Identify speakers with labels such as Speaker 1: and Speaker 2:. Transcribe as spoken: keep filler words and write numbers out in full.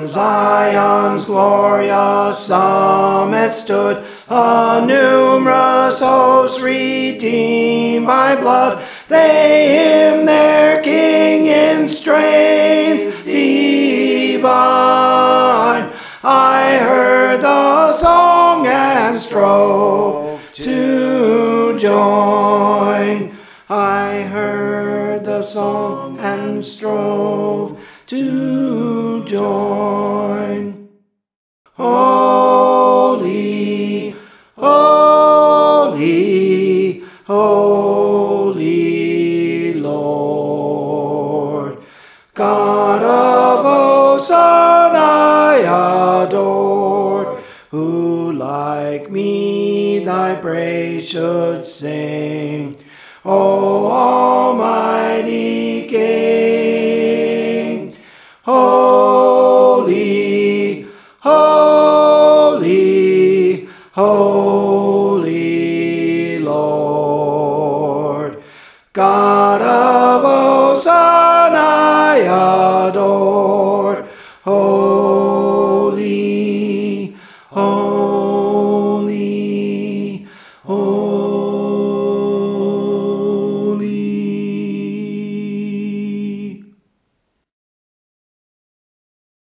Speaker 1: Zion's glorious summit stood, a numerous host redeemed by blood. They hymn their King in strains divine. I heard the song and strove to join. I heard the song and strove to join. Holy, holy, holy Lord, God of hosts, I adore, who like me thy praise should sing. O Almighty King, holy, holy, holy Lord, God of hosts, I